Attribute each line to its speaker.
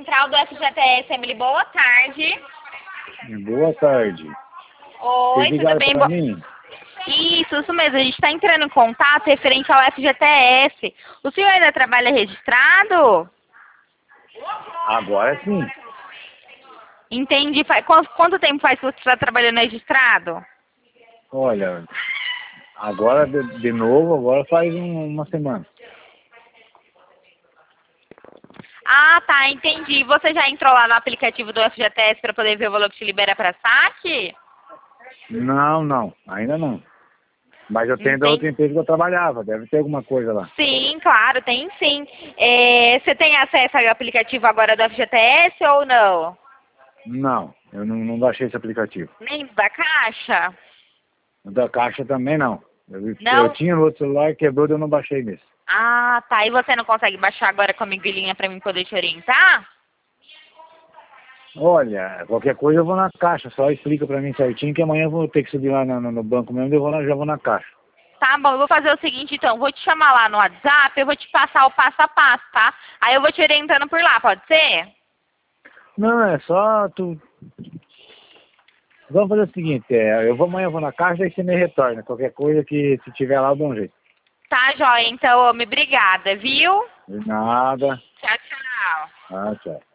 Speaker 1: Central do FGTS, Emily, boa tarde.
Speaker 2: Boa tarde.
Speaker 1: Oi, tudo bem?
Speaker 2: Pra mim?
Speaker 1: Isso mesmo. A gente está entrando em contato referente ao FGTS. O senhor ainda trabalha registrado?
Speaker 2: Agora sim.
Speaker 1: Entendi. Quanto tempo faz que você está trabalhando registrado?
Speaker 2: Olha, agora de novo, agora faz uma semana.
Speaker 1: Ah, tá, entendi. Você já entrou lá no aplicativo do FGTS para poder ver o valor que te libera para saque?
Speaker 2: Não, ainda não. Mas eu tenho da outra empresa que eu trabalhava, deve ter alguma coisa lá.
Speaker 1: Sim, claro, tem sim. Você tem acesso ao aplicativo agora do FGTS ou não?
Speaker 2: Não, eu não baixei esse aplicativo.
Speaker 1: Nem da Caixa?
Speaker 2: O da Caixa também não.
Speaker 1: Não?
Speaker 2: Eu tinha no outro celular, quebrou e eu não baixei mesmo.
Speaker 1: Ah, tá. E você não consegue baixar agora comigo em linha para mim poder te orientar?
Speaker 2: Olha, qualquer coisa eu vou na Caixa, só explica pra mim certinho que amanhã eu vou ter que subir lá no banco mesmo, eu vou lá, já vou na Caixa.
Speaker 1: Tá bom, eu vou fazer o seguinte então, vou te chamar lá no WhatsApp, eu vou te passar o passo a passo, tá? Aí eu vou te orientando por lá, pode ser?
Speaker 2: Não, é só tu... Vamos fazer o seguinte, amanhã eu vou na Caixa e você me retorna. Qualquer coisa que se tiver lá eu dou um jeito.
Speaker 1: Tá, joia. Então, homem, obrigada, viu?
Speaker 2: De nada.
Speaker 1: Tchau, tchau.
Speaker 2: Ah, tchau.